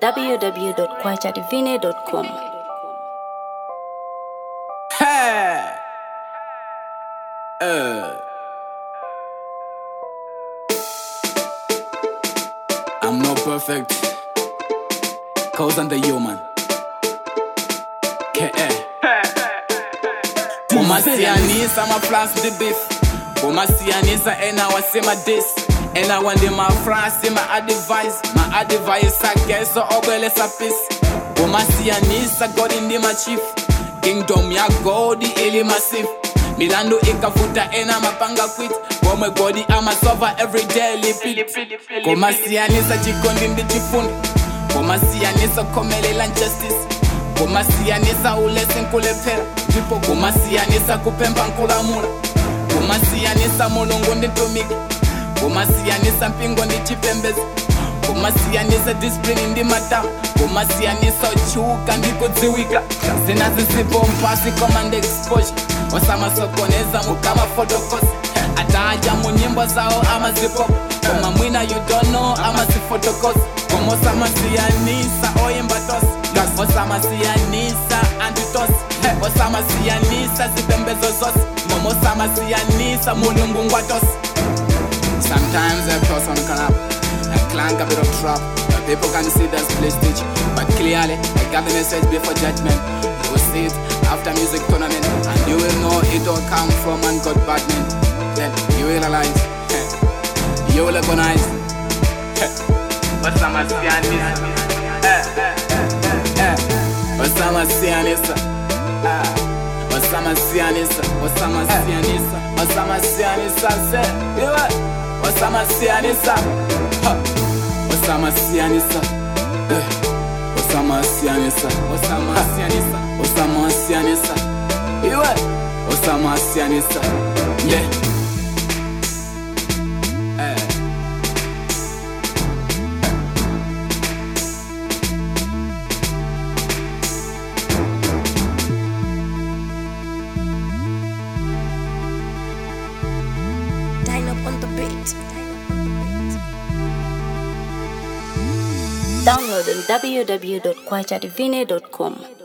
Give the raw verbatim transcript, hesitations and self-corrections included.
w w w dot kwacha divine dot com. Hey. Uh. I'm not perfect, cause I'm the human. K A. Umasianisa my plans the beef. Umasianisa and I was say my this. And I want my friends say my advice. My advice I guess so obele sa peace. Umasianisa God in the my chief. Kingdom ya God the eli massive. Milando ikafuta ena mapanga quit. Wome godi ama solver every day lipit. Komasianisa chikondi ndi chifundi. Komasianisa komelela justice. Komasianisa ulesi nkulepera. Ndipo komasianisa kupemba nkulamula. Komasianisa mulungu nditumiki. Komasianisa mpingo ndi chipembezi. Komasianisa discipline ndi matamu. Komasianisa uchuka ndikudziwika. Zina zisipo mpasi command exposure. Osama sokoneza mukama photocost. Ataja mu nyimbo zao ama zipop. Koma mwina you don't know ama zifotocost. Komo Osama siyanisa oyemba tos. Osama siyanisa antitos. Osama siyanisa zipembezo zos. Momo Osama siyanisa mulungu ngwatos. Sometimes a person can up and clank a bit of trap. But people can see that's prestige. But clearly I got the message before judgment. You will see it after music tournament. And you will know it all come from one God bad man. Then you will realize, you will recognize. Osama Sianisa, Osama Sianisa, Osama Sianisa, Osama Sianisa, Osama Sianisa, say, you what? Osama Sianisa, Osama Sianisa, Osama Sianisa, Osama Sianisa, Osama Sianisa, you what? Osama Sianisa, yeah. Download on w w w dot kwacha divine dot com.